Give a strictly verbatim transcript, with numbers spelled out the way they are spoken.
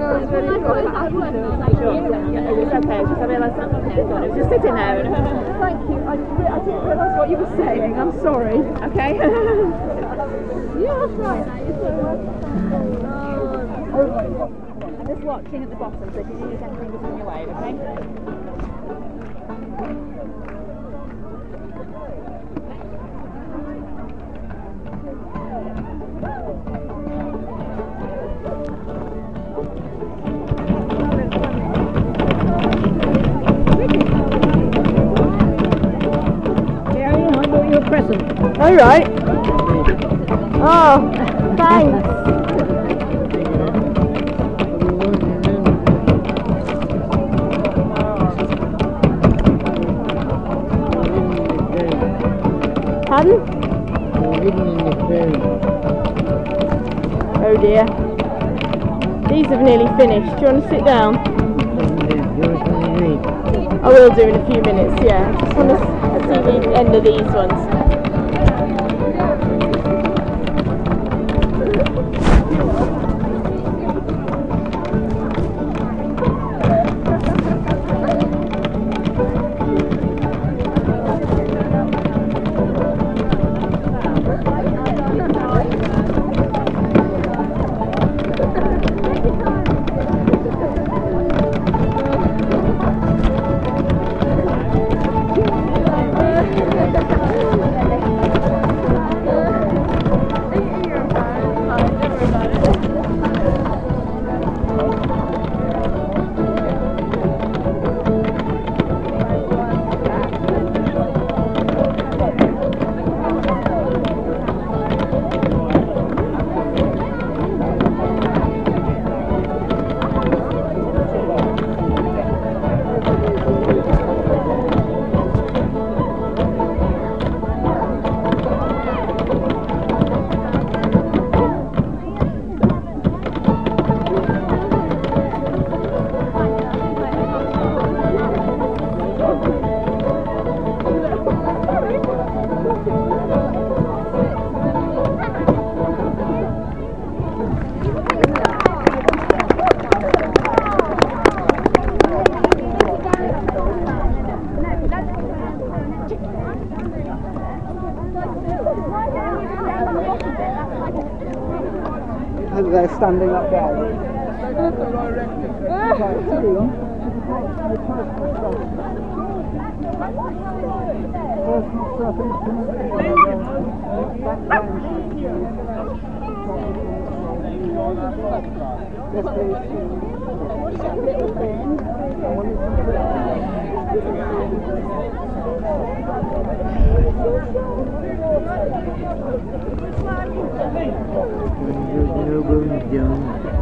was really cool. Sure. Yeah, it was okay. Just I realised that my hair's on. It was just sitting there. And thank you. I, I didn't realise what you were saying. I'm sorry. Okay. Yeah, that's right. I'm just watching at the bottom, so if you need anything, just bring your wave, okay? All right. Oh, thanks. Pardon? Oh dear. These have nearly finished. Do you want to sit down? I will do in a few minutes, yeah. Just want to see the end of these ones. They're standing up there. No bones, Jones.